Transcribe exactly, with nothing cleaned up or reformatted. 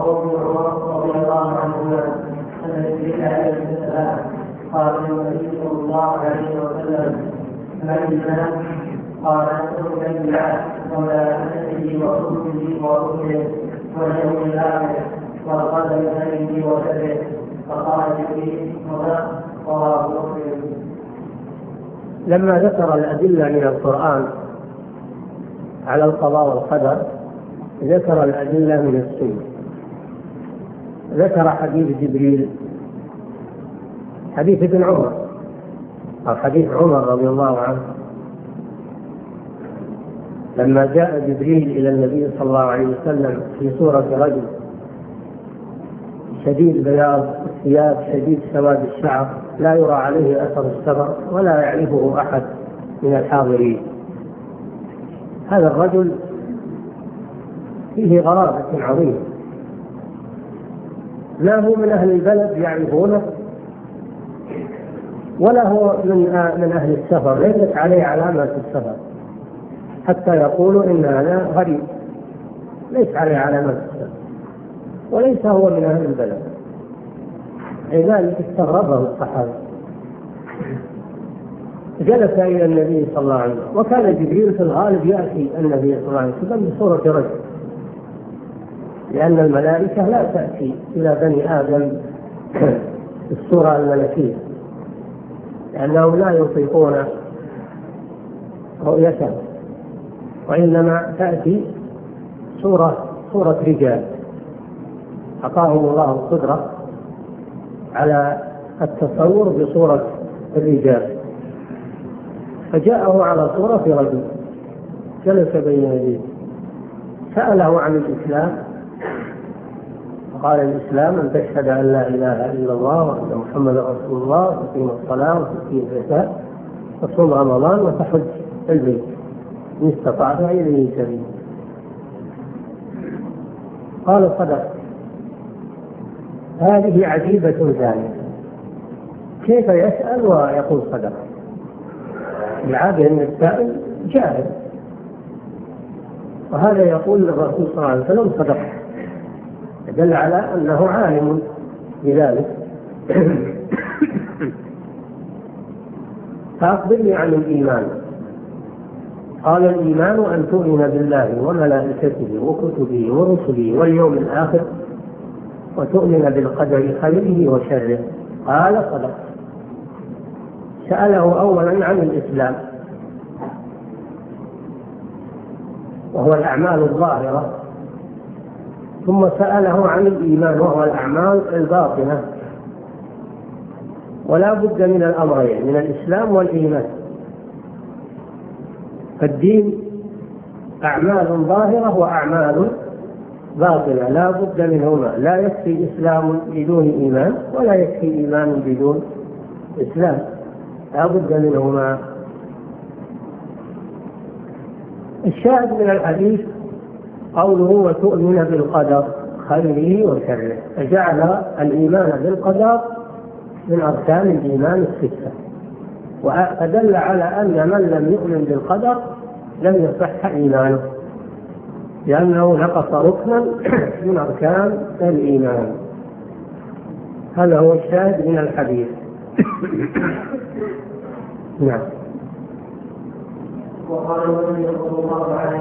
ابن عمر رضي الله عنهما أن جبريل عليه السلام قال للنبي صلى الله عليه وسلم: ما الإيمان؟ قال: تؤمن بالله وملائكته وكتبه ورسله واليوم الآخر والقدر خيره وشره. فقال جبريل: وما؟ رواه مسلم. لما ذكر الأدلة من القرآن على القضاء والقدر ذكر الأدلة من السنة. ذكر حديث جبريل، حديث ابن عمر أو حديث عمر رضي الله عنه لما جاء جبريل إلى النبي صلى الله عليه وسلم في صورة رجل شديد بياض الثياب شديد سواد الشعر لا يرى عليه أثر السفر ولا يعرفه أحد من الحاضرين. هذا الرجل فيه غرابة عظيمة، لا هو من أهل البلد يعرفونه ولا هو من من أهل السفر، ليست عليه علامات السفر حتى يقولوا إن هذا غريب، ليس عليه علامات السفر وليس هو من أهل البلد. لذلك استغربه الصحابة. جلس إلى النبي صلى الله عليه وسلم، وكان جبريل في الغالب يأتي النبي صلى الله عليه وسلم بصورة رجل، لأن الملائكة لا تأتي إلى بني آدم بالصورة الملكية، لأنهم لا يطيقون رؤيته، وإنما تأتي صورة صورة رجال أعطاهم الله القدرة على التصور بصورة الرجال. فجاءه على صورة رجل جلس بين يديه، سأله عن الإسلام، قال: الإسلام أن تشهد أن لا إله إلا الله وأن محمدا رسول الله وتقيم الصلاة وتؤتي الزكاة وتصوم رمضان وتحج البيت إن استطعت إليه سبيلا. قال: صدق. هذه عجيبة ثانية، كيف يسأل ويقول صدق؟ العادة أن السائل جاهل، وهذا يقول للرسول صلى الله عليه وسلم: صدق، دل على أنه عالم بذلك. فأخبرني عن الإيمان. قال: الإيمان أن تؤمن بالله وملائكته وكتبه ورسله واليوم الآخر وتؤمن بالقدر خيره وشره. قال: صدق. سأله أولا عن الإسلام وهو الأعمال الظاهرة، ثم سأله عن الإيمان وهو الأعمال الباطنة. ولا بد من الأمرين، من الإسلام والإيمان. فالدين أعمال ظاهرة وأعمال باطنة لا بد منهما، لا يكفي إسلام بدون إيمان ولا يكفي إيمان بدون إسلام، لا بد منهما. الشاهد من الحديث قوله: وتؤمن بالقدر خيره وشره، فجعل الإيمان بالقدر من أركان الإيمان الستة، وأدل على أن من لم يؤمن بالقدر لم يصح إيمانه، لأنه نقص ركنا من أركان الإيمان. هذا هو الشاهد من الحديث. نعم. وقال النبي صلى الله عليه